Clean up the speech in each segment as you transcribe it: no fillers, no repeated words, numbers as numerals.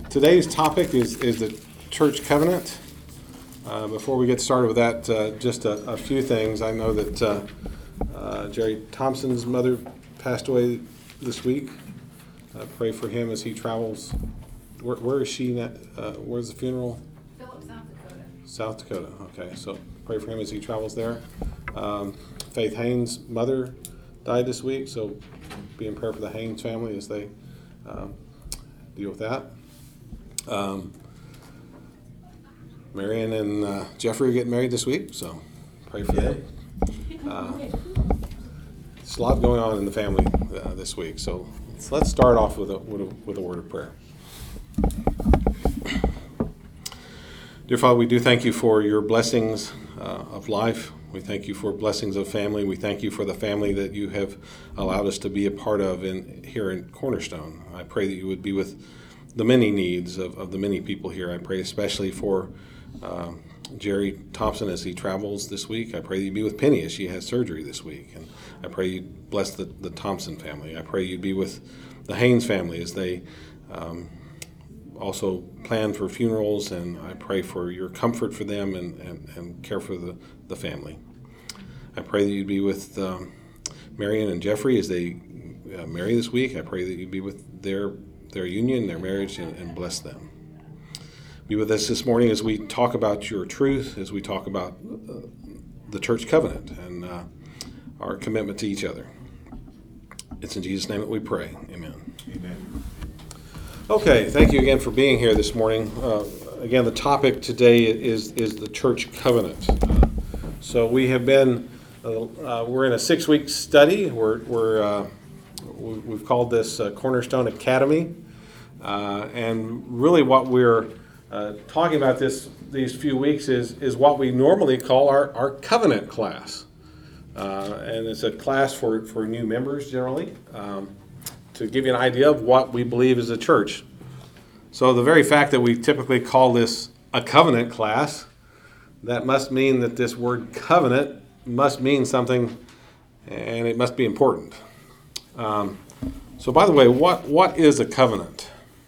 Today's topic is the church covenant. Before we get started with that, just a few things. I know that Jerry Thompson's mother passed away this week. Pray for him as he travels. Where is she? Where's the funeral? Philip, South Dakota. South Dakota. Okay, so pray for him as he travels there. Faith Haynes' mother died this week, so be in prayer for the Haynes family as they deal with that. Marion and Jeffrey are getting married this week, so pray for them. There's a lot going on in the family this week, so let's start off with a word of prayer. Dear Father, we do thank you for your blessings of life. We thank you for blessings of family. We thank you for the family that you have allowed us to be a part of here in Cornerstone. I pray that you would be with the many needs of the many people here. I pray especially for Jerry Thompson as he travels this week. I pray that you be with Penny as she has surgery this week. And I pray you bless the Thompson family. I pray you'd be with the Haynes family as they also plan for funerals. And I pray for your comfort for them and care for the family. I pray that you'd be with Marion and Jeffrey as they marry this week. I pray that you'd be with their union, their marriage, and bless them. Be with us this morning as we talk about your truth, as we talk about the church covenant and our commitment to each other. It's in Jesus' name that we pray. Amen. Amen. Okay, thank you again for being here this morning. Again, the topic today is the church covenant. So we have been, we're in a 6-week study. We've called this Cornerstone Academy. And really what we're talking about these few weeks is what we normally call our covenant class. And it's a class for new members generally, to give you an idea of what we believe is a church. So the very fact that we typically call this a covenant class, that must mean that this word covenant must mean something, and it must be important. So by the way, what is a covenant?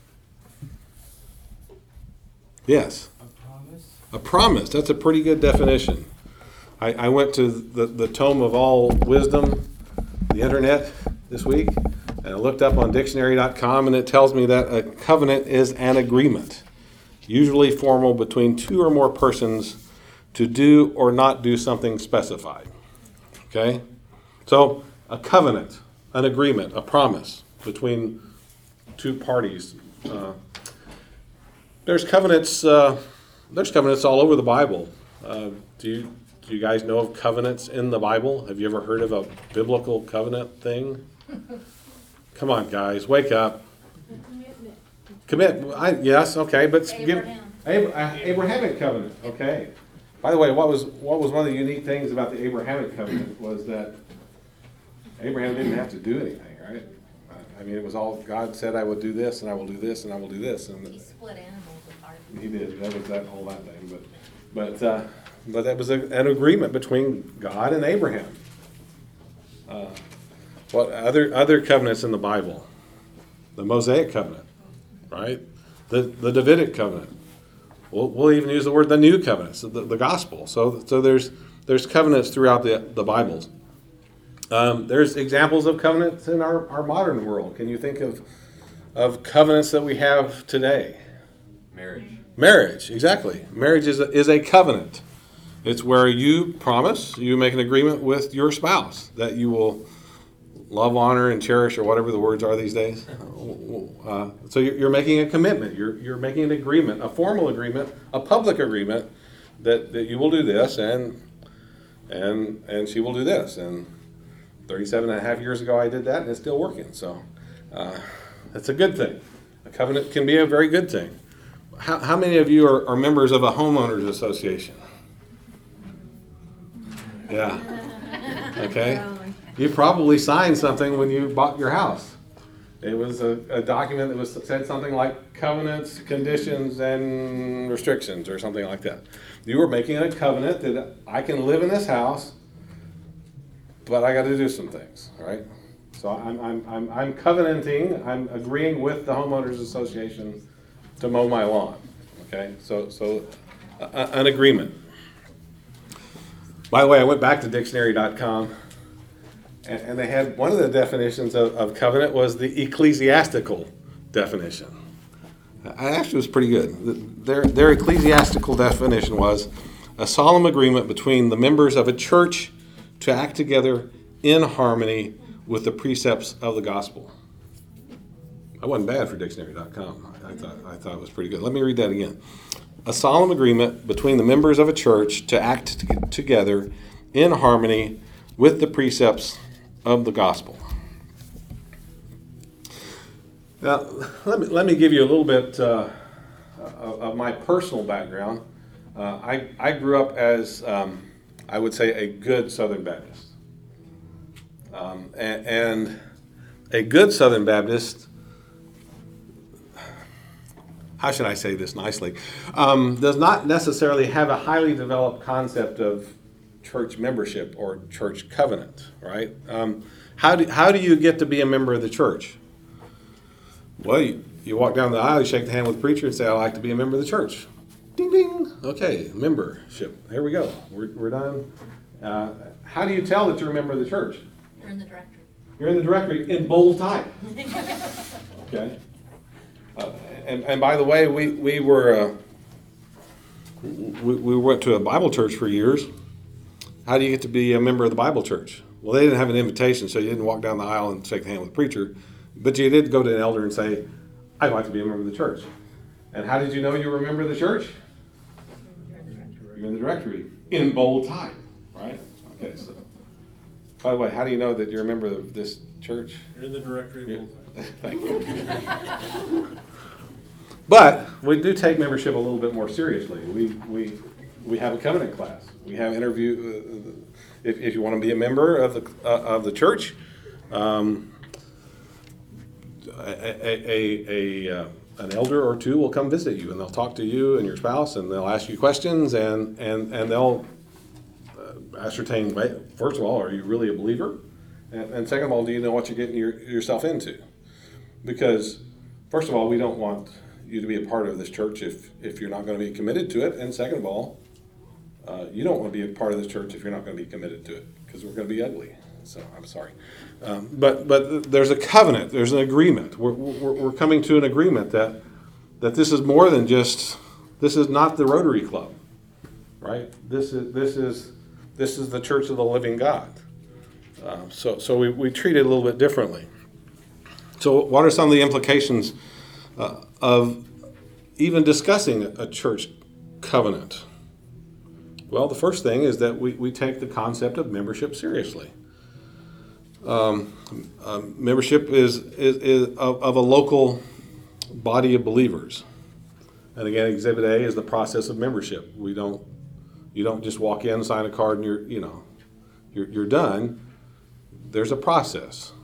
Yes. A promise. A promise. That's a pretty good definition. I went to the Tome of All Wisdom, the internet, this week, and I looked up on dictionary.com, and it tells me that a covenant is an agreement, usually formal between two or more persons to do or not do something specified. Okay? So a covenant, an agreement, a promise between two parties. There's covenants all over the Bible. Do you guys know of covenants in the Bible? Have you ever heard of a biblical covenant thing? Come on, guys, wake up. Commit. Yes, okay, but Abrahamic covenant. Okay. By the way, what was one of the unique things about the Abrahamic covenant was that Abraham didn't have to do anything, right? I mean, it was all God said, I will do this, and I will do this, and I will do this. And He split animals apart. He did. That was that thing. But that was an agreement between God and Abraham. What other covenants in the Bible? The Mosaic covenant, right? The Davidic covenant. We'll even use the word the new covenants, the gospel. So there's covenants throughout the Bibles. There's examples of covenants in our modern world. Can you think of covenants that we have today? Marriage, exactly. Marriage is a covenant. It's where you promise, you make an agreement with your spouse that you will love, honor, and cherish, or whatever the words are these days. So you're making a commitment. You're making an agreement, a formal agreement, a public agreement that you will do this and she will do this. And 37 and a half years ago I did that, and it's still working. So it's a good thing. A covenant can be a very good thing. How many of you are members of a homeowners association? Yeah. Okay. You probably signed something when you bought your house. It was a document that said something like covenants, conditions, and restrictions, or something like that. You were making a covenant that I can live in this house, but I got to do some things, right? So I'm covenanting. I'm agreeing with the homeowners association to mow my lawn. Okay, so an agreement. By the way, I went back to dictionary.com, and they had one of the definitions of covenant was the ecclesiastical definition. I actually was pretty good. Their ecclesiastical definition was a solemn agreement between the members of a church to act together in harmony with the precepts of the gospel. That wasn't bad for dictionary.com. I thought it was pretty good. Let me read that again. A solemn agreement between the members of a church to act together in harmony with the precepts of the gospel. Now, let me give you a little bit of my personal background. I grew up as, I would say, a good Southern Baptist. And a good Southern Baptist, how should I say this nicely, does not necessarily have a highly developed concept of church membership or church covenant, right? How do you get to be a member of the church? Well, you walk down the aisle, you shake the hand with the preacher and say, I'd like to be a member of the church. Ding, ding. Okay, membership. Here we go. We're done. How do you tell that you're a member of the church? You're in the directory. You're in the directory in bold type. Okay. And by the way, we went to a Bible church for years. How do you get to be a member of the Bible church? Well, they didn't have an invitation, so you didn't walk down the aisle and shake the hand with the preacher. But you did go to an elder and say, I'd like to be a member of the church. And how did you know you were a member of the church? You're in the directory. In bold type, right? Okay, so. By the way, how do you know that you're a member of this church? You're in the directory. Thank you. But we do take membership a little bit more seriously. We have a covenant class. We have interview. If you want to be a member of the church, an elder or two will come visit you, and they'll talk to you and your spouse, and they'll ask you questions, and they'll ascertain, first of all, are you really a believer? And second of all, do you know what you're getting yourself into? Because, first of all, we don't want you to be a part of this church if you're not going to be committed to it. And second of all, you don't want to be a part of this church if you're not going to be committed to it, because we're going to be ugly. So I'm sorry. But there's a covenant. There's an agreement. We're coming to an agreement that this is more than just, this is not the Rotary Club, right? This is the church of the living God. So we treat it a little bit differently. So what are some of the implications of even discussing a church covenant? Well, the first thing is that we take the concept of membership seriously. Membership is of a local body of believers. And again, Exhibit A is the process of membership. You don't just walk in, sign a card, and you're done. There's a process.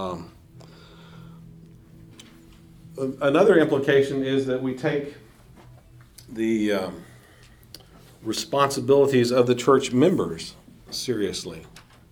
Another implication is that we take the responsibilities of the church members seriously.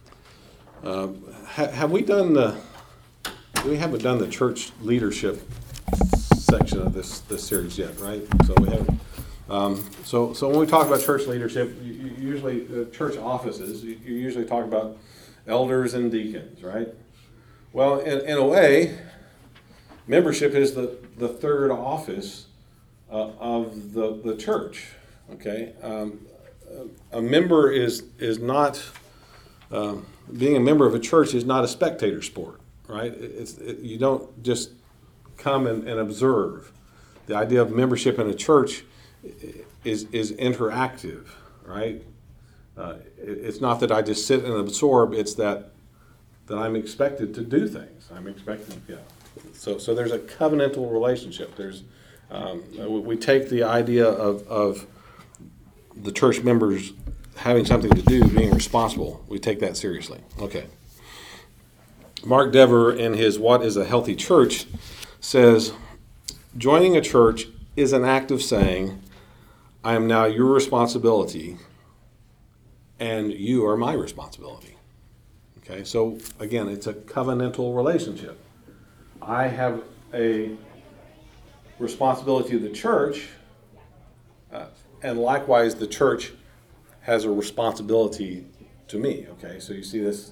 Have we done we haven't done the church leadership section of this series yet, right? So we haven't. So when we talk about church leadership, you usually church offices, you usually talk about elders and deacons, right? Well, in a way, membership is the third office of the church. Okay, a member is not being a member of a church is not a spectator sport, right? You don't just come and observe. The idea of membership in a church is interactive, right? It's not that I just sit and absorb. It's that I'm expected to do things. I'm expected, yeah. So there's a covenantal relationship. There's we take the idea of the church members having something to do, being responsible. We take that seriously. Okay. Mark Dever, in his What is a Healthy Church, says, joining a church is an act of saying, I am now your responsibility, and you are my responsibility. Okay, so again, it's a covenantal relationship. I have a responsibility of the church, and likewise the church has a responsibility to me. Okay, so you see this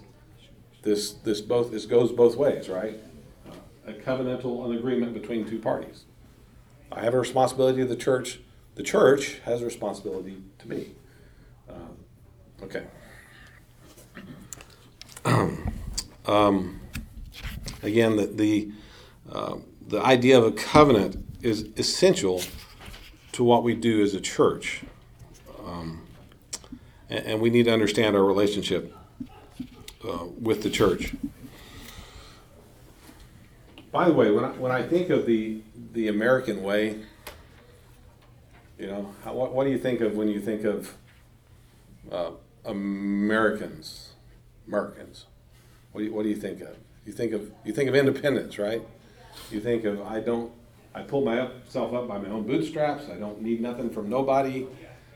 goes both ways, right? A covenantal an agreement between two parties. I have a responsibility to the church. The church has a responsibility to me. Okay. Again, the idea of a covenant is essential to what we do as a church, and we need to understand our relationship with the church. By the way, when I think of the American way, what do you think of when you think of Americans? What do you think of? You think of independence, right? You think of I pull myself up by my own bootstraps. I don't need nothing from nobody.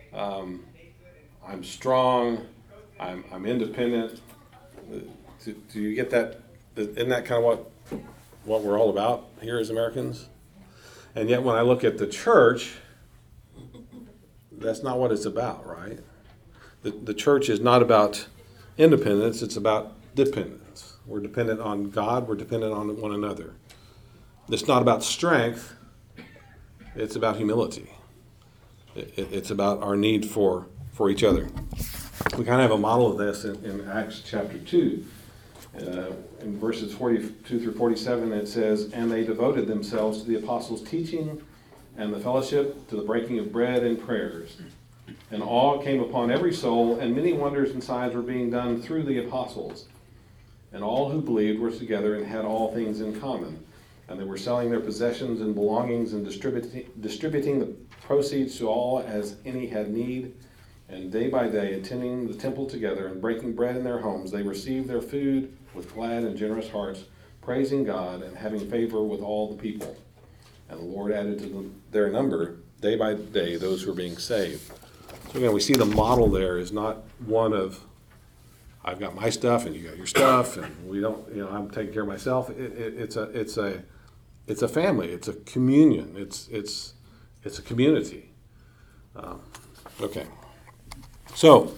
I'm strong. I'm independent. Do you get that? Isn't that kind of what we're all about here as Americans? And yet when I look at the church, that's not what it's about, right? The church is not about independence, it's about dependence. We're dependent on God, we're dependent on one another. It's not about strength, it's about humility. It's about our need for each other. We kind of have a model of this in Acts chapter 2. In verses 42 through 47, it says, "And they devoted themselves to the apostles' teaching and the fellowship, to the breaking of bread and prayers. And awe came upon every soul, and many wonders and signs were being done through the apostles. And all who believed were together and had all things in common. And they were selling their possessions and belongings and distributing the proceeds to all as any had need. And day by day, attending the temple together and breaking bread in their homes, they received their food with glad and generous hearts, praising God and having favor with all the people. And the Lord added to their number, day by day, those who were being saved." So again, we see the model there is not one of, I've got my stuff and you got your stuff, and we don't, I'm taking care of myself. It's a family. It's a communion. It's a community. Okay. So,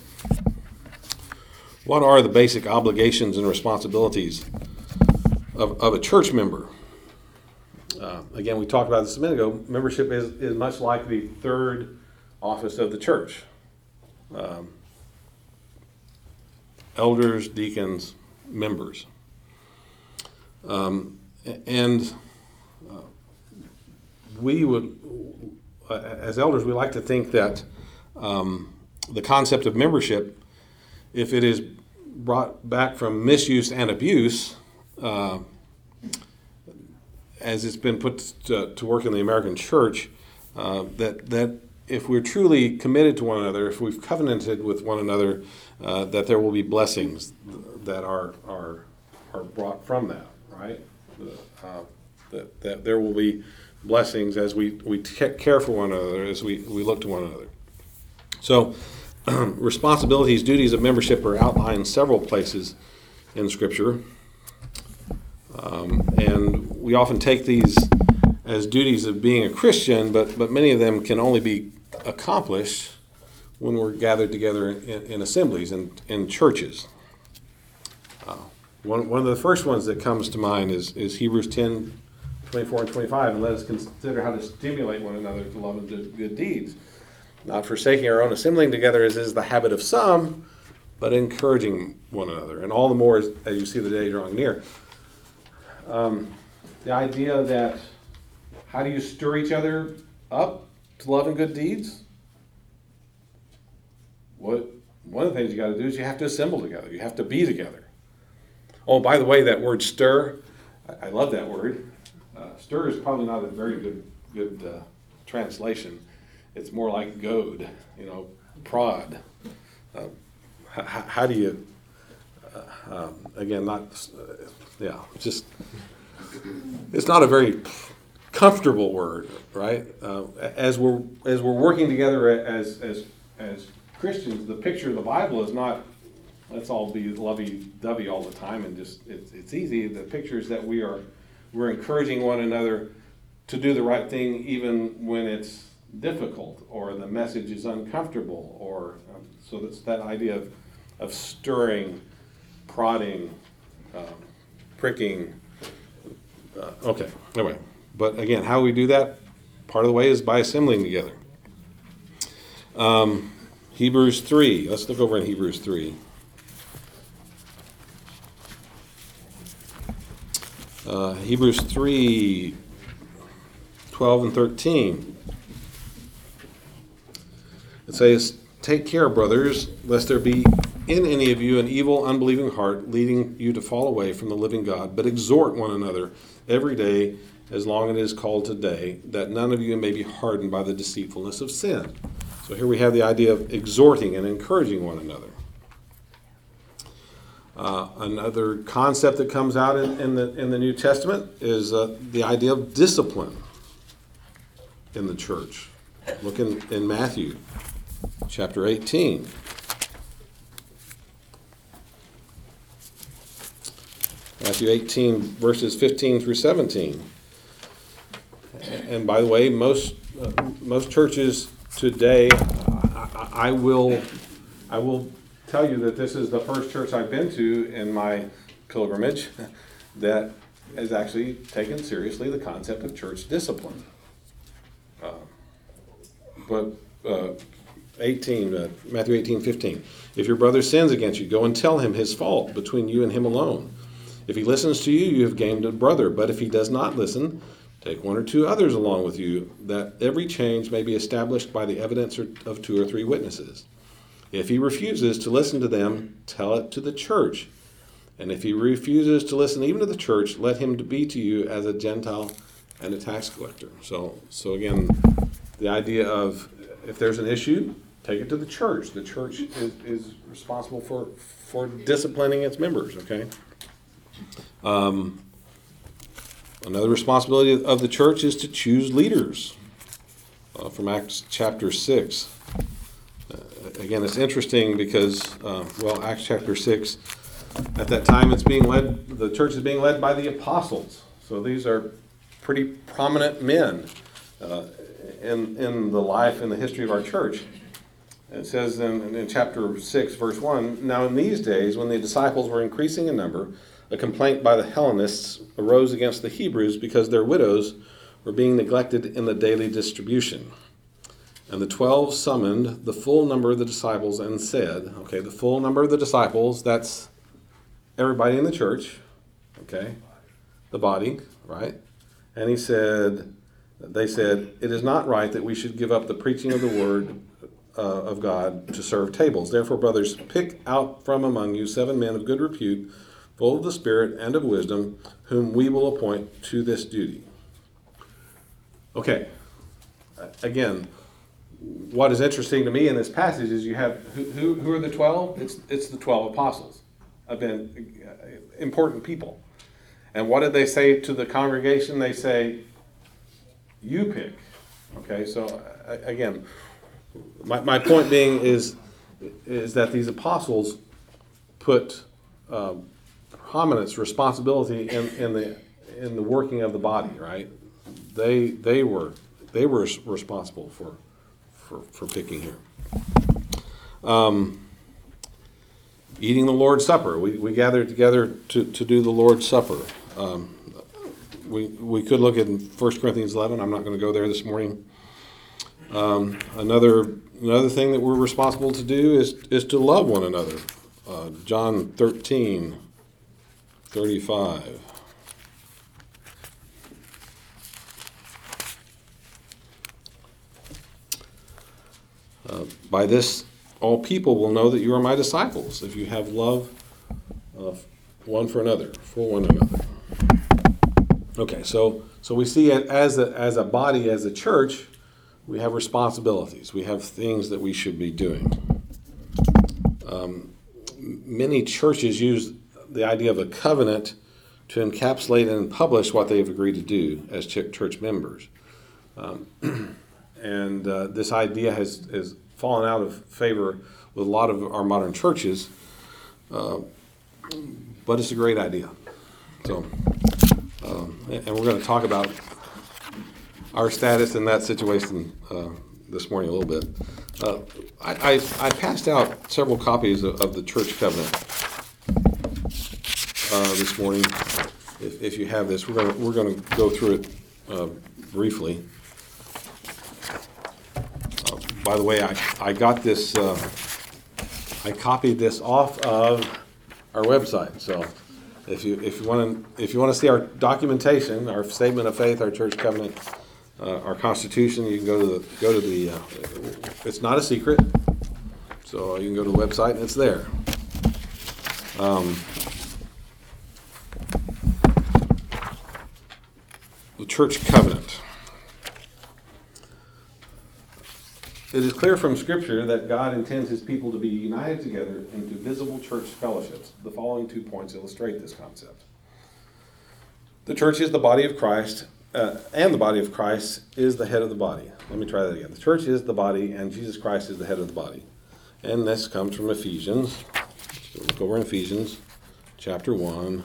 what are the basic obligations and responsibilities of a church member? Again, we talked about this a minute ago. Membership is much like the third office of the church. Elders, deacons, members. We would, as elders, we like to think that the concept of membership, if it is brought back from misuse and abuse, as it's been put to work in the American church, that if we're truly committed to one another, if we've covenanted with one another, that there will be blessings that are brought from that, right? That there will be blessings as we care for one another, as we look to one another. So, responsibilities, duties of membership are outlined in several places in Scripture. And we often take these as duties of being a Christian, but many of them can only be accomplished when we're gathered together in assemblies and in churches. One of the first ones that comes to mind is Hebrews 10, 24 and 25, and let us consider how to stimulate one another to love and do good deeds, not forsaking our own assembling together as is the habit of some, but encouraging one another, and all the more as you see the day drawing near. The idea that how do you stir each other up to love and good deeds? One of the things you got to do is you have to assemble together. You have to be together. Oh, by the way, that word stir, I love that word. Stir is probably not a very good translation. It's more like goad, prod. How do you, again, it's not a very comfortable word, right? As we're working together as Christians, the picture of the Bible is not let's all be lovey-dovey all the time and just it's easy. The picture is that we're encouraging one another to do the right thing even when it's difficult or the message is uncomfortable, or so that's that idea of stirring, prodding, pricking. Okay, anyway, but again, how we do that, part of the way is by assembling together. Hebrews 3, let's look over in Hebrews 3. Hebrews 3, 12 and 13. It says, "Take care, brothers, lest there be in any of you an evil, unbelieving heart, leading you to fall away from the living God, but exhort one another every day, as long as it is called today, that none of you may be hardened by the deceitfulness of sin." So here we have the idea of exhorting and encouraging one another. Another concept that comes out in the New Testament is the idea of discipline in the church. Look in Matthew chapter 18. Matthew 18, verses 15 through 17. And by the way, most churches today, I will tell you that this is the first church I've been to in my pilgrimage that has actually taken seriously the concept of church discipline. Matthew 18, 15. "If your brother sins against you, go and tell him his fault between you and him alone. If he listens to you, you have gained a brother. But if he does not listen, take one or two others along with you, that every change may be established by the evidence of two or three witnesses. If he refuses to listen to them, tell it to the church. And if he refuses to listen even to the church, let him be to you as a Gentile and a tax collector." So again, the idea of if there's an issue, take it to the church. The church is responsible for disciplining its members, okay? Another responsibility of the church is to choose leaders. From Acts chapter 6. Again, it's interesting because, Acts chapter 6, at that time the church is being led by the apostles. So these are pretty prominent men in the life and the history of our church. It says in chapter 6, verse 1, "Now in these days, when the disciples were increasing in number, a complaint by the Hellenists arose against the Hebrews because their widows were being neglected in the daily distribution. And the 12 summoned the full number of the disciples and said," okay, the full number of the disciples, that's everybody in the church, okay, the body, right? And they said, "It is not right that we should give up the preaching of the word of God to serve tables. Therefore, brothers, pick out from among you 7 men of good repute, full of the Spirit and of wisdom, whom we will appoint to this duty." Okay, again, what is interesting to me in this passage is you have, who are the 12? It's the 12 apostles. Have been important people. And what did they say to the congregation? They say, "You pick." Okay, so again, my point being is that these apostles put prominence, responsibility in the working of the body, right? They were responsible for picking here. Eating the Lord's Supper. We gathered together to do the Lord's Supper. We could look at 1 Corinthians 11. I'm not going to go there this morning. Another thing that we're responsible to do is to love one another. John 13:35. "By this all people will know that you are my disciples, if you have love one for another, for one another." Okay, so we see it as a body, as a church, we have responsibilities. We have things that we should be doing. Many churches use the idea of a covenant to encapsulate and publish what they've agreed to do as church members. And this idea has fallen out of favor with a lot of our modern churches, but it's a great idea. So, and we're going to talk about our status in that situation this morning a little bit. I passed out several copies of the church covenant this morning. If you have this, we're gonna go through it briefly. By the way, I got this. I copied this off of our website. So if you want to see our documentation, our statement of faith, our church covenant, our constitution, you can go to the. It's not a secret, so you can go to the website and it's there. The church covenant. It is clear from Scripture that God intends His people to be united together into visible church fellowships. The following 2 points illustrate this concept. The church is the body of Christ, and the body of Christ is the head of the body. Let me try that again. The church is the body, and Jesus Christ is the head of the body. And this comes from Ephesians. So look over in Ephesians chapter 1.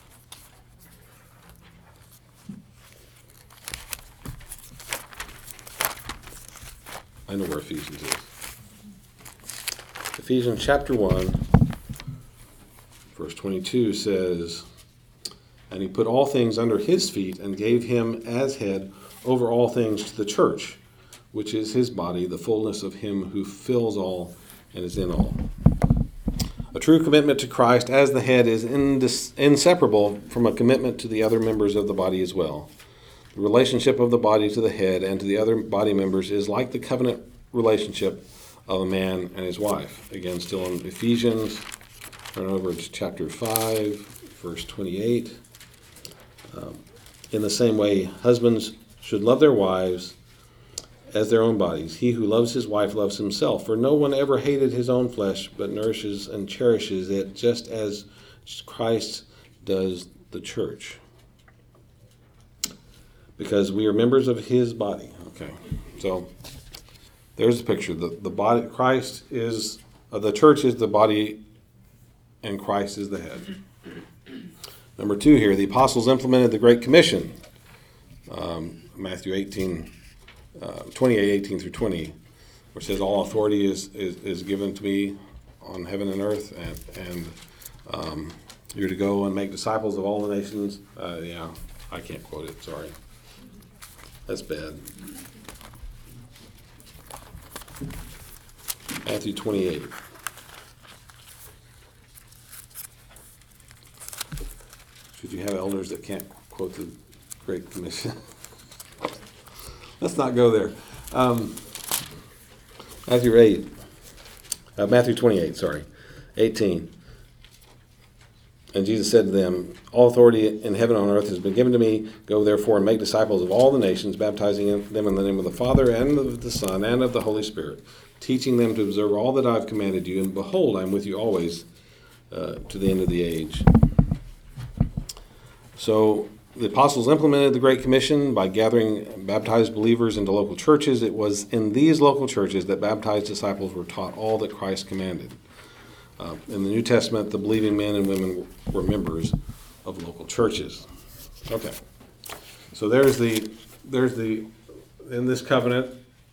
I know where Ephesians is. Ephesians chapter 1, verse 22 says, "And he put all things under his feet and gave him as head over all things to the church, which is his body, the fullness of him who fills all and is in all." A true commitment to Christ as the head is inseparable from a commitment to the other members of the body as well. The relationship of the body to the head and to the other body members is like the covenant relationship of a man and his wife. Again, still in Ephesians, turn over to chapter 5, verse 28. In the same way, husbands should love their wives as their own bodies. He who loves his wife loves himself. For no one ever hated his own flesh, but nourishes and cherishes it, just as Christ does the church. Because we are members of his body. Okay, so there's the picture. The body, Christ is, the church is the body, and Christ is the head. Number 2 here, the apostles implemented the Great Commission. Matthew 18, 28, 18 through 20, where it says, "All authority is given to me on heaven and earth, and you're to go and make disciples of all the nations." Yeah, I can't quote it, sorry. That's bad. Matthew 28. Should you have elders that can't quote the Great Commission? Let's not go there. Matthew 28, sorry, 18. And Jesus said to them, "All authority in heaven and on earth has been given to me. Go therefore and make disciples of all the nations, baptizing them in the name of the Father and of the Son and of the Holy Spirit, teaching them to observe all that I have commanded you. And behold, I am with you always to the end of the age." So the apostles implemented the Great Commission by gathering baptized believers into local churches. It was in these local churches that baptized disciples were taught all that Christ commanded. In the New Testament, the believing men and women were members of local churches. Okay, so there's the in this covenant.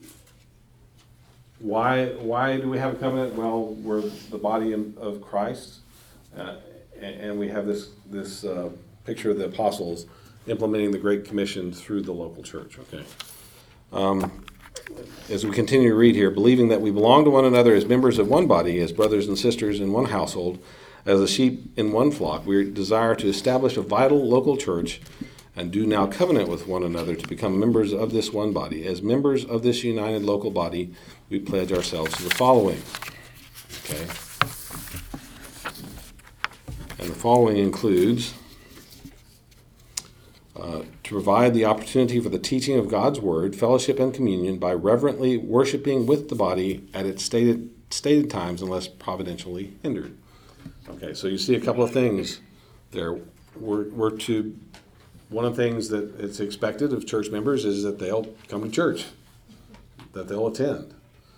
Why do we have a covenant? Well, we're the body of Christ, and we have this picture of the apostles implementing the Great Commission through the local church. Okay. As we continue to read here, believing that we belong to one another as members of one body, as brothers and sisters in one household, as the sheep in one flock, we desire to establish a vital local church and do now covenant with one another to become members of this one body. As members of this united local body, we pledge ourselves to the following. Okay. And the following includes to provide the opportunity for the teaching of God's Word, fellowship, and communion by reverently worshiping with the body at its stated times unless providentially hindered. Okay, so you see a couple of things there. We're to, one of the things that it's expected of church members is that they'll come to church, that they'll attend,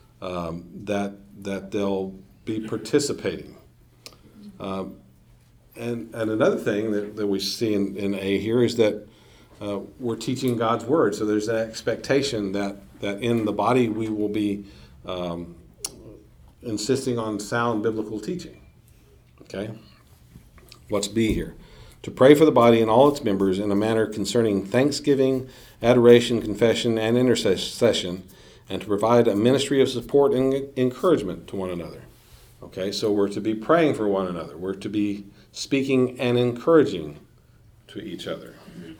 that they'll be participating. And another thing that we see in A here is that we're teaching God's word. So there's an expectation that in the body we will be insisting on sound biblical teaching. Okay? What's B here? To pray for the body and all its members in a manner concerning thanksgiving, adoration, confession, and intercession, and to provide a ministry of support and encouragement to one another. Okay, so we're to be praying for one another. We're to be speaking and encouraging to each other.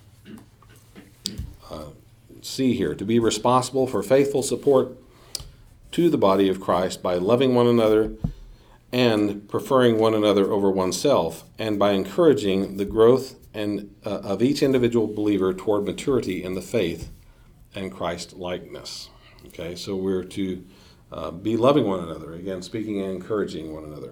C here, to be responsible for faithful support to the body of Christ by loving one another and preferring one another over oneself, and by encouraging the growth of each individual believer toward maturity in the faith and Christ-likeness. Okay, so we're to be loving one another, again, speaking and encouraging one another.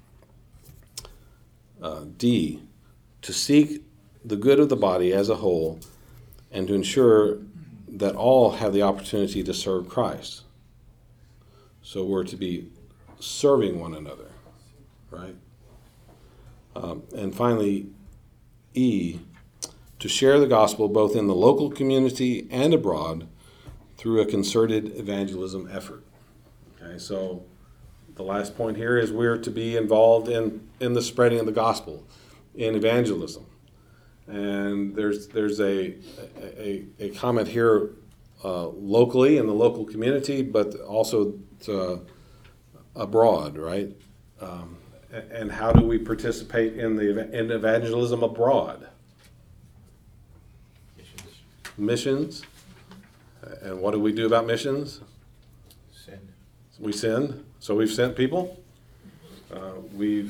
D, to seek the good of the body as a whole and to ensure that all have the opportunity to serve Christ. So we're to be serving one another, right? And finally, E, to share the gospel both in the local community and abroad through a concerted evangelism effort. Okay, so the last point here is we're to be involved in the spreading of the gospel, in evangelism. And there's a comment here locally in the local community, but also abroad, right? And how do we participate in evangelism abroad? Missions. And what do we do about missions? Send. We send. So we've sent people. We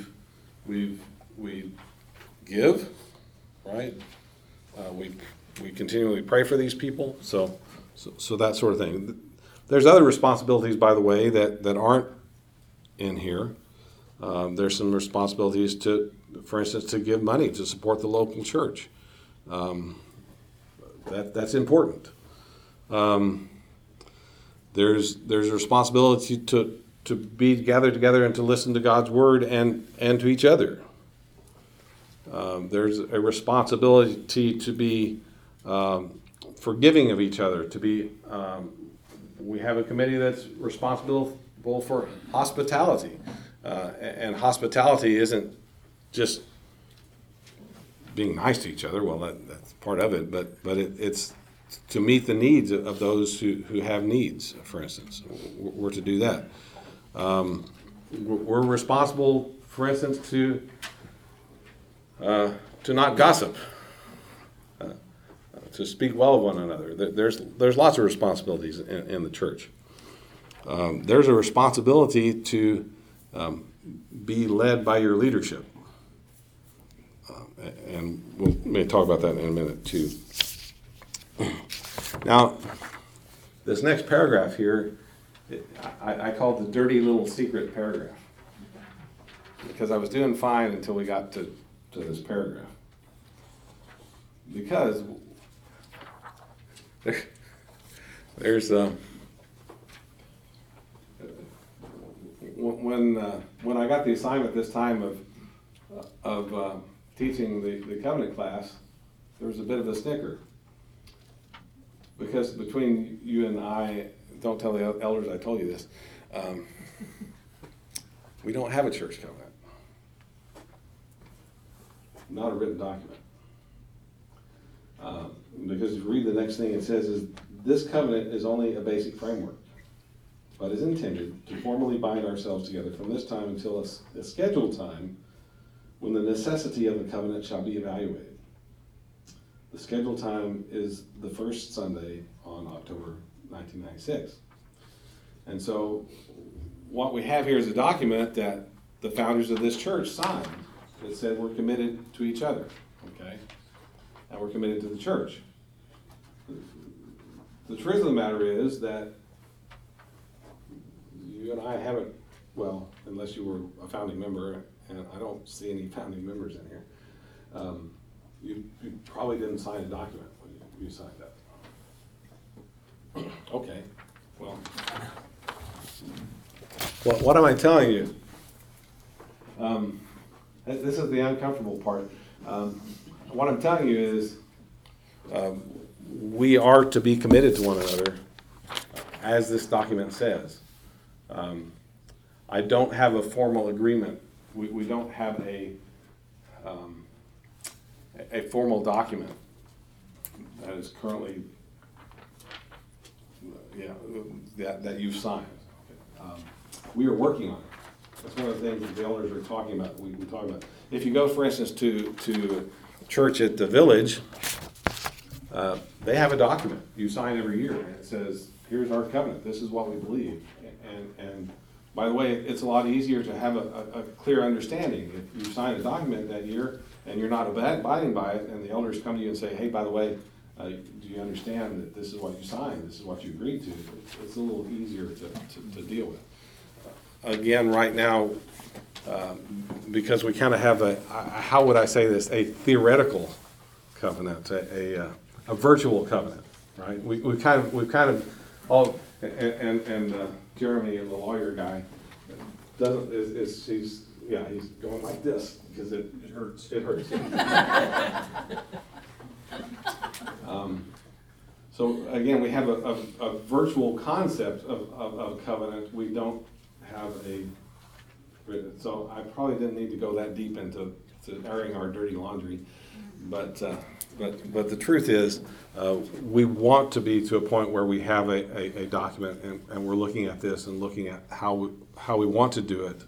give, right? We continually pray for these people. So that sort of thing. There's other responsibilities, by the way, that aren't in here. There's some responsibilities for instance, to give money to support the local church. That's important. There's a responsibility to be gathered together and to listen to God's word and to each other. There's a responsibility to be forgiving of each other. We have a committee that's responsible for hospitality, and hospitality isn't just being nice to each other. Well, that's part of it, but it's to meet the needs of those who have needs, for instance. We're to do that. We're responsible, for instance, to not gossip, to speak well of one another. There's lots of responsibilities in the church. There's a responsibility to be led by your leadership. And we may talk about that in a minute, too. Now, this next paragraph here, I call it the dirty little secret paragraph, because I was doing fine until we got to this paragraph. Because there's when I got the assignment this time of teaching the covenant class, there was a bit of a snicker. Because between you and I, don't tell the elders I told you this, we don't have a church covenant. Not a written document. Because if you read the next thing it says is, this covenant is only a basic framework, but is intended to formally bind ourselves together from this time until a scheduled time when the necessity of the covenant shall be evaluated. The scheduled time is the first Sunday on October 1996. And so what we have here is a document that the founders of this church signed that said we're committed to each other, okay? And we're committed to the church. The truth of the matter is that you and I haven't, well, unless you were a founding member, and I don't see any founding members in here, you probably didn't sign a document when you signed up. Okay, well, what am I telling you? This is the uncomfortable part. What I'm telling you is we are to be committed to one another, as this document says. I don't have a formal agreement. We don't have a formal document that is currently, that you've signed. We are working on it. That's one of the things that the elders are talking about. We talk about. If you go, for instance, to church at the village, they have a document you sign every year, and it says, "Here's our covenant. This is what we believe." And by the way, it's a lot easier to have a clear understanding if you sign a document that year and you're not abiding by it, and the elders come to you and say, "Hey, by the way, do you understand that this is what you signed? This is what you agreed to?" It's a little easier to deal with. Again, right now, because we kind of have how would I say this, a theoretical covenant, a virtual covenant, right? We've kind of all, and Jeremy, the lawyer guy, he's going like this because it hurts. It hurts. So again, we have a virtual concept of covenant. We don't have a written. So I probably didn't need to go that deep into airing our dirty laundry, but the truth is, we want to be to a point where we have a document, and we're looking at this and looking at how we want to do it.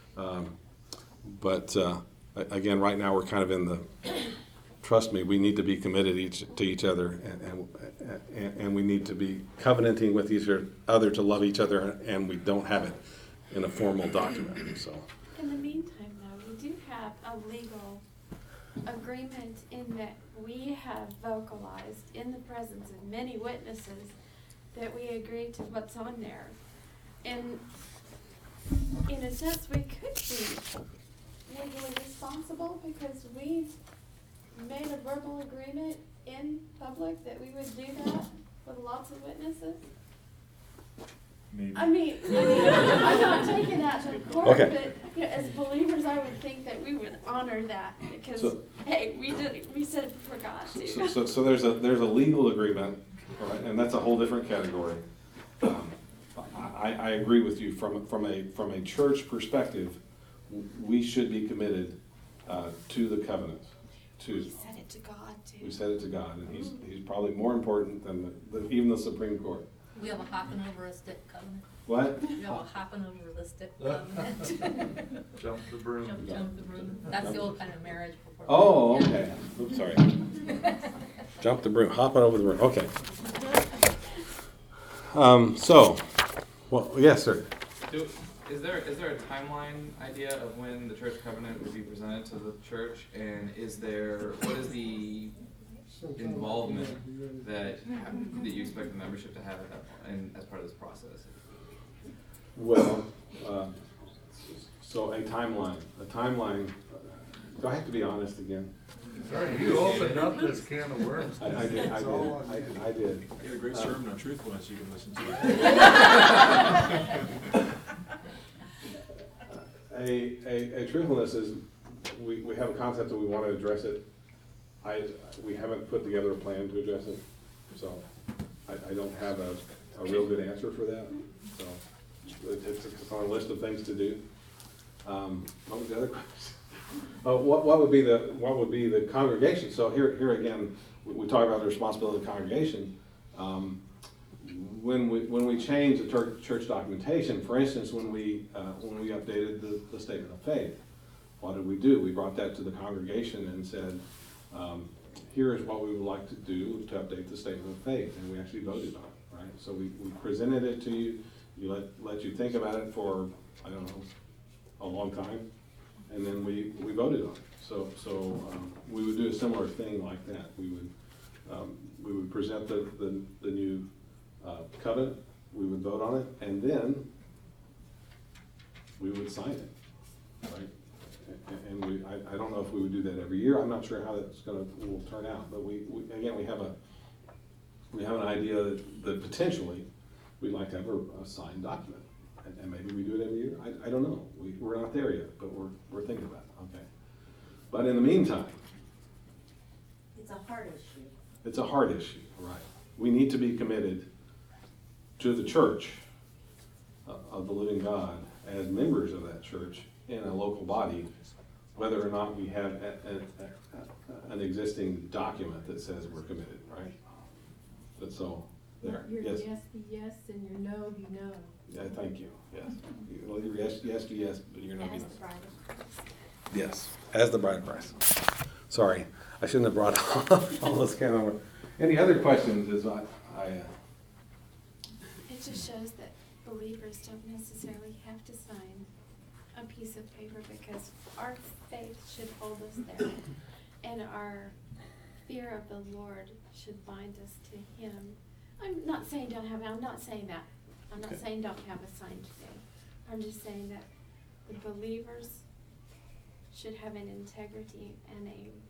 But again, right now we're kind of in the. Trust me, we need to be committed to each other, and we need to be covenanting with each other to love each other, and we don't have it in a formal document. So. In the meantime, though, we do have a legal agreement in that we have vocalized in the presence of many witnesses that we agree to what's on there. And in a sense, we could be legally responsible because we've made a verbal agreement in public that we would do that with lots of witnesses. Maybe. I mean, I'm not taking that to court, Okay. but as believers, I would think that we would honor that because, hey, we said it before God too. So there's a legal agreement, right, and that's a whole different category. I agree with you from a church perspective. We should be committed to the covenant. We said it to God too. We said it to God, and He's probably more important than even the Supreme Court. We have a hopping over a stick covenant. What? We have a hopping over the stick covenant. Jump the broom. Jump the broom. That's the old kind of marriage before. Oh, okay. Oops, sorry. Jump the broom, hopping over the broom. Okay. Well, yes, sir. Is there a timeline idea of when the church covenant would be presented to the church, and what is the involvement that you expect the membership to have at that point, and as part of this process? Well, so a timeline. Do I have to be honest again? Sorry, you opened up this can of worms. I did. You had a great sermon on truthfulness you can listen to. A truthfulness is, we have a concept that we want to address it. We haven't put together a plan to address it, so I don't have a real good answer for that. So it's on a list of things to do. What was the other question? What would be the congregation? So here again, we talk about the responsibility of the congregation. When we change the church documentation, for instance, when we updated the statement of faith, what did we do? We brought that to the congregation and said, here is what we would like to do to update the statement of faith, and we actually voted on it, right? So we presented it to you. Let you think about it for, I don't know, a long time, and then we voted on it. So we would do a similar thing like that. We would present the new covenant, we would vote on it, and then we would sign it, right? And I don't know if we would do that every year. I'm not sure how that's will turn out, but we have an idea that potentially we'd like to have a signed document, and maybe we do it every year. I don't know. We're not there yet, but we're thinking about it. Okay. But in the meantime, It's a heart issue. it's a hard issue, right? We need to be committed to the church of the living God as members of that church in a local body, whether or not we have an existing document that says we're committed, right? But so, there, Your yes. yes be yes and your no be no. Yeah, thank you, yes. Well, your yes be yes, but you're not be As no. the bride of Christ. Yes, as the bride of Christ. Sorry, I shouldn't have brought all this kind of. Any other questions? It just shows that believers don't necessarily have to sign a piece of paper because our faith should hold us there. And our fear of the Lord should bind us to Him. I'm not saying don't have it. I'm not saying that. I'm not Okay. saying don't have a sign today. I'm just saying that the believers should have an integrity and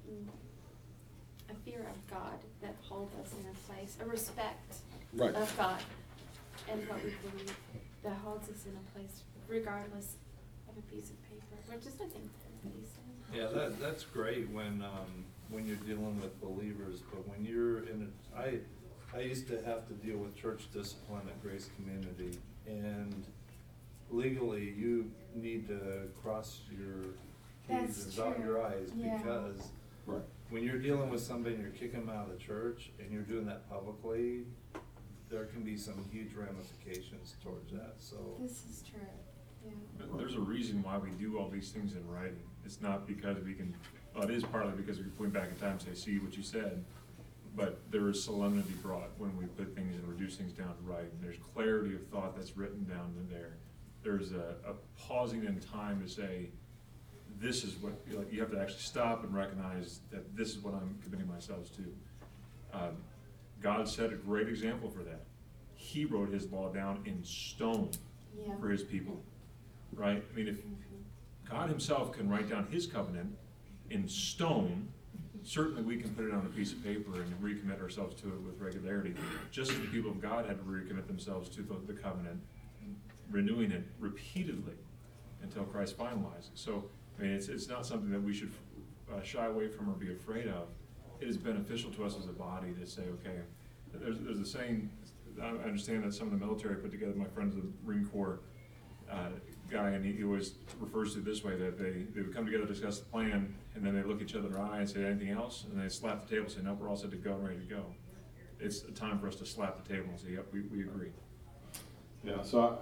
a fear of God that holds us in a place, a respect Right. of God and what we believe that holds us in a place regardless of a piece of paper, which is I think everybody's saying. Yeah, that's great when you're dealing with believers, but when you're in I used to have to deal with church discipline at Grace Community, and legally you need to cross your T's and That's dot true. your I's, Yeah. because Right. when you're dealing with somebody and you're kicking them out of the church and you're doing that publicly, there can be some huge ramifications towards that, so. This is true, yeah. But there's a reason why we do all these things in writing. It's not because we can, well, it is partly because we can point back in time and say, see what you said. But there is solemnity brought when we put things and reduce things down to writing. There's clarity of thought that's written down in there. There's a pausing in time to say, this is what, like, you have to actually stop and recognize that this is what I'm committing myself to. God set a great example for that. He wrote his law down in stone Yeah. for his people, right? I mean, if God himself can write down his covenant in stone, certainly we can put it on a piece of paper and recommit ourselves to it with regularity, just as the people of God had to recommit themselves to the covenant, renewing it repeatedly until Christ finalized. So, I mean, it's not something that we should shy away from or be afraid of. It is beneficial to us as a body to say, okay, there's a saying, I understand that some of the military put together, my friend's the Marine Corps guy, and he always refers to it this way, that they would come together, discuss the plan, and then they look each other in the eye and say, anything else? And they slap the table and say, no, we're all set to go and ready to go. It's a time for us to slap the table and say, yep, we agree. Yeah, so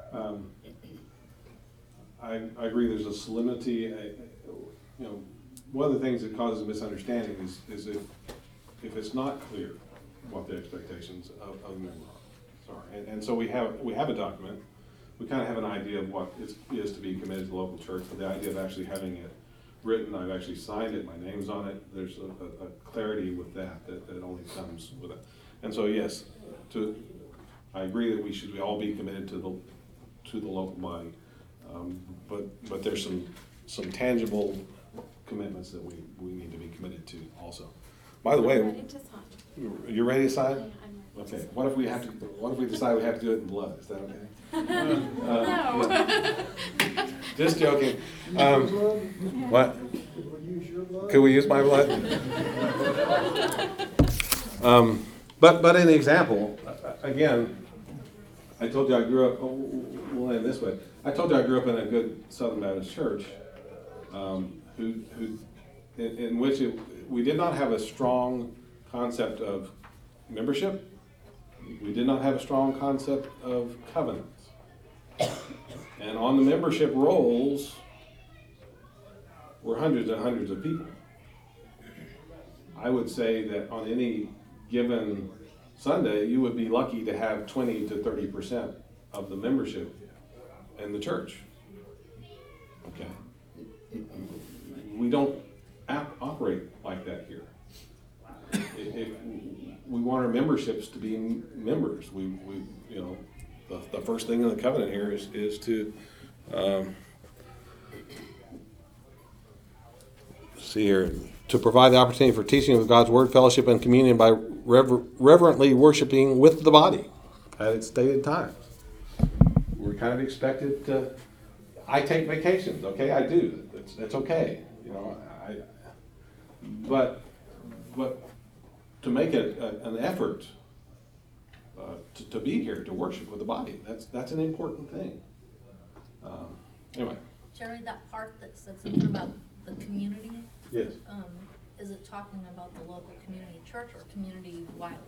I agree there's a solemnity. One of the things that causes misunderstanding is if it's not clear what the expectations of a member are. Sorry. And so we have a document. We kind of have an idea of what it is to be committed to the local church, but the idea of actually having it written, I've actually signed it, my name's on it, there's a clarity with that only comes with it. And so yes, I agree that we should all be committed to the local body, but there's some tangible commitments that we need to be committed to also. By the way, I'm ready to sign. you're ready to sign? Yeah, I'm ready to Okay. sign. What if we decide we have to do it in blood? Is that okay? No. Just joking. What? Could we use my blood? But in the example, again, I told you I grew up. We'll end this way. I told you I grew up in a good Southern Baptist church, in which we did not have a strong concept of membership. We did not have a strong concept of covenants. And on the membership rolls were hundreds and hundreds of people. I would say that on any given Sunday, you would be lucky to have 20 to 30% of the membership in the church. Okay. We don't operate like that here. If we want our memberships to be members. We the first thing in the covenant here is to see here, to provide the opportunity for teaching of God's word, fellowship, and communion by reverently worshiping with the body at its stated times. We're kind of expected to. I take vacations, okay? I do. That's okay. But to make an effort to be here, to worship with the body. That's an important thing. Anyway. Jerry, that part that said something about the community, Yes. is it talking about the local community church or community wide?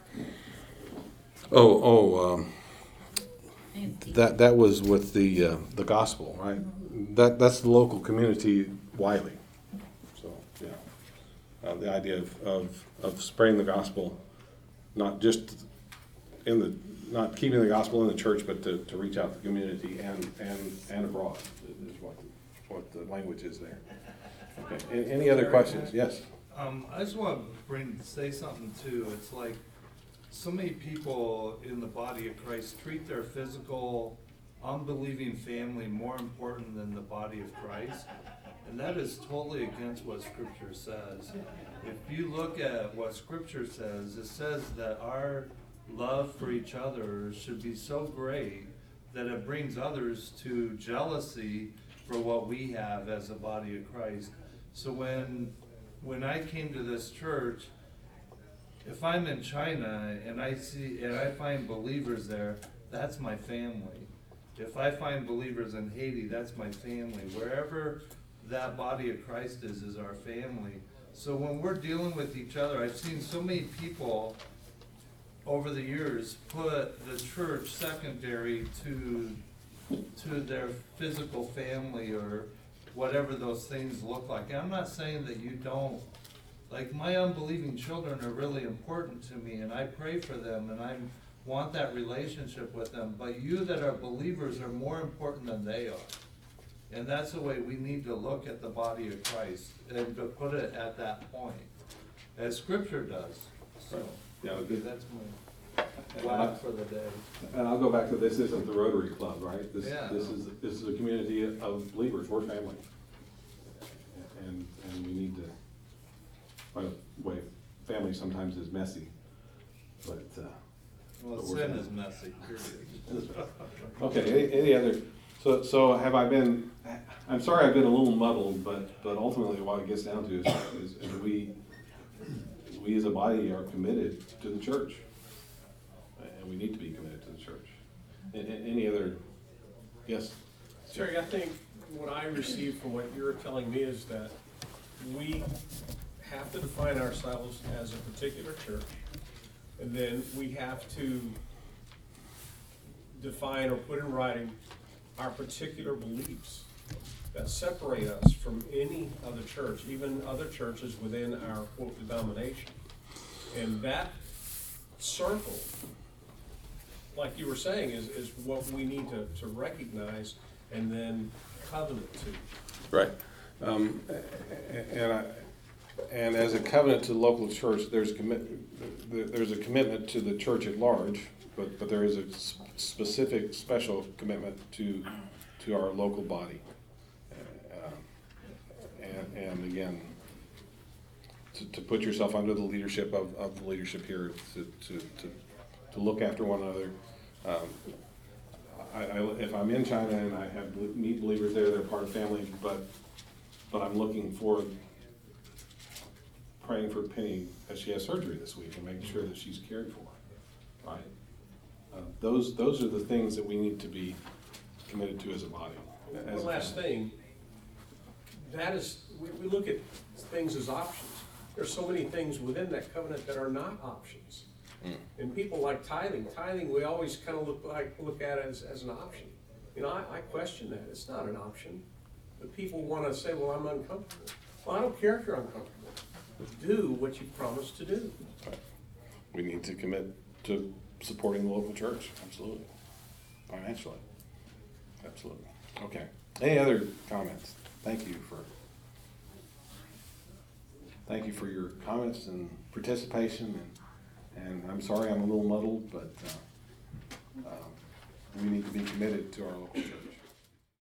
That was with the gospel, right? That's the local community Wiley. So yeah, the idea of spreading the gospel, not just not keeping the gospel in the church, but to reach out to the community and abroad is what the language is there. Okay. Any other questions? Yes. I just want to say something too. It's like so many people in the body of Christ treat their physical, unbelieving family more important than the body of Christ. And that is totally against what Scripture says. If you look at what Scripture says, it says that our love for each other should be so great that it brings others to jealousy for what we have as a body of Christ. So when I came to this church, if I'm in China and I find believers there, that's my family. If I find believers in Haiti, that's my family. Wherever that body of Christ is our family. So when we're dealing with each other, I've seen so many people over the years put the church secondary to their physical family or whatever those things look like. I'm not saying that you don't, like my unbelieving children are really important to me and I pray for them and I want that relationship with them, but you that are believers are more important than they are. And that's the way we need to look at the body of Christ and to put it at that point, as Scripture does. So, Yeah, that's my word for the day. And I'll go back to this isn't the Rotary Club, right? This Yeah. this is a community of believers. We're family, and we need to. By the way, family sometimes is messy, but. Well, but we're sin family. is messy, period. Okay. Any other? So have I been? I'm sorry, I've been a little muddled, but ultimately, what it gets down to is we as a body are committed to the church. And we need to be committed to the church. Any other? Yes? Terry, I think what I received from what you're telling me is that we have to define ourselves as a particular church, and then we have to define or put in writing our particular beliefs that separate us from any other church, even other churches within our quote denomination. And that circle, like you were saying, is what we need to recognize and then covenant to. Right. And as a covenant to the local church, there's a commitment to the church at large, but there is a specific, special commitment to our local body. And again, to put yourself under the leadership of the leadership here, to look after one another. If I'm in China and I have meet believers there, they're part of family, but I'm looking for praying for Penny as she has surgery this week and making sure that she's cared for, right? Those are the things that we need to be committed to as a body. One last thing, that is, we look at things as options. There's so many things within that covenant that are not options. And people like tithing. Tithing, we always kind of look at it as an option. You know, I question that. It's not an option. But people want to say, well, I'm uncomfortable. Well, I don't care if you're uncomfortable. Do what you promised to do. We need to commit to supporting the local church, absolutely. Financially, absolutely. Okay. Any other comments? Thank you for your comments and participation. And I'm sorry I'm a little muddled, but we need to be committed to our local church.